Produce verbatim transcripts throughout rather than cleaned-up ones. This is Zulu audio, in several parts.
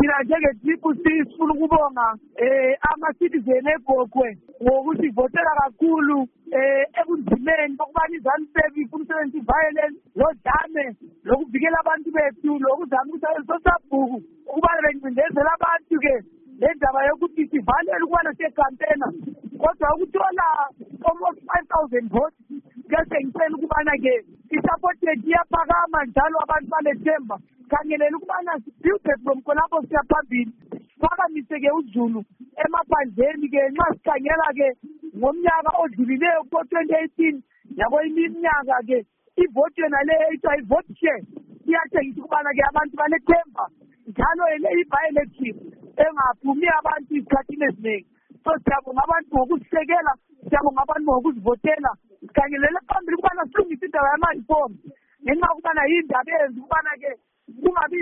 thina njenge-Triple C sifuna ukubonga um ama-citizen eGogwe ngokuthi votela kakhulu um ebunzimeni bokubana iZANU-P F ifuna ukusebenzisa i-violence lodlame lokuvikela abantu bethu lokuzama ukusebenzisa osabhuku ukubana bencindezela abantu-ke le ndaba yokuthi sivalele ukubana siyekampena kodwa ukuthola almost five thousand votes kese ngicela ukubana-ke i-support yethu iyaphakama njalo abantu balethemba khangelela ukubana sibude from khonapho siya phambili siphakamise-ke uZulu emaphandleni-ke nxa sikhangela-ke ngomnyaka odlulileyo ko-twenty eighteen yakweyinye iminyaka-ke ivoti yona le ethiwa i-vote share iyatshengisa ukubana-ke abantu balethemba njalo i-bi-elective engaphumi abantu isikhathini eziningi so siyabonga abantu ngokusisekela siyabonga abantu ngokuzivotela sikhangelele phambili ukubana silungise indaba yama-reform ngenxa ukubana yindaba eyenza ukubana-ke kungabi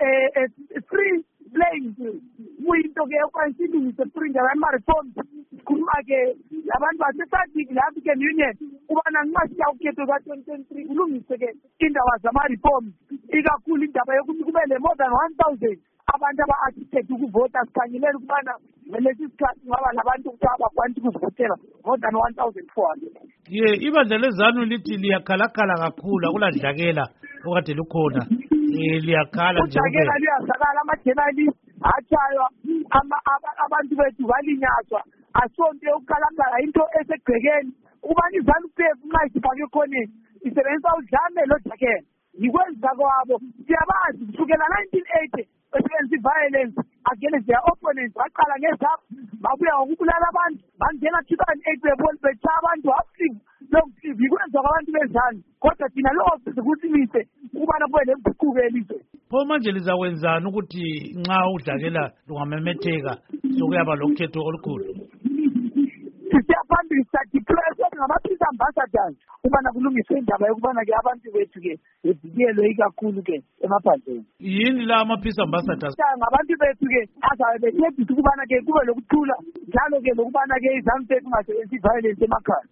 le-free playing kuyinto-ke okwanisa ilungise free indaba yama-reform sikhuluma-ke labantu basesadiki le-African Union ukubana nxa siya ukhetho ka-twenty twenty-three kulungise-ke indaba zama-reform ikakhulu indaba yokuthi kube le-more than one thousand abantu aba-architect ukuvota sikhangelela ukubana ngalesi sikhathi ngaba labantu ukuthi abakwanisa ukuzivotela more than one thousand four hundred. ye ibandla leZANU lithi liyakhalakhala kakhulu akuladlakela okade lukhona um liyakhala nje udlakela luyazakala amajenali atshaywa abantu bethu balinyazwa asonto yokukhalakhala into esegcekeni ukubana iZANU-P F nxa isifake ekhoneni isebenzisa udlame lodlakela yikwenza kwabo siyabazi kusukela nineteen eighty besebenzisa i-violence against their opponents baqala ngezabo babuya ngokubulala abantu bangena two thousand eight bebona betshaya abantu hapsive long sleeve yikwenza kwabantu beZANU kodwa thina lokho sikusimise ukubana kube lempucuko elizweni. pho manje lizakwenzani ukuthi nxa udlakela lungamemetheka sokuyaba lokhetho olukhulu? Siyaphambili sadeclare sokuthi ngama-peace ambassadors ukubana kulungiswe indaba yokubana-ke abantu bethu-ke bevikelwe ikakhulu-ke emaphandleni. yini la ama-peace ambassadors? ngabantu bethu-ke azabe bethembisa ukubana-ke kube lokuthula njalo-ke lokubana-ke iZANU-P F ingasebenzisi i-violence emakhaya.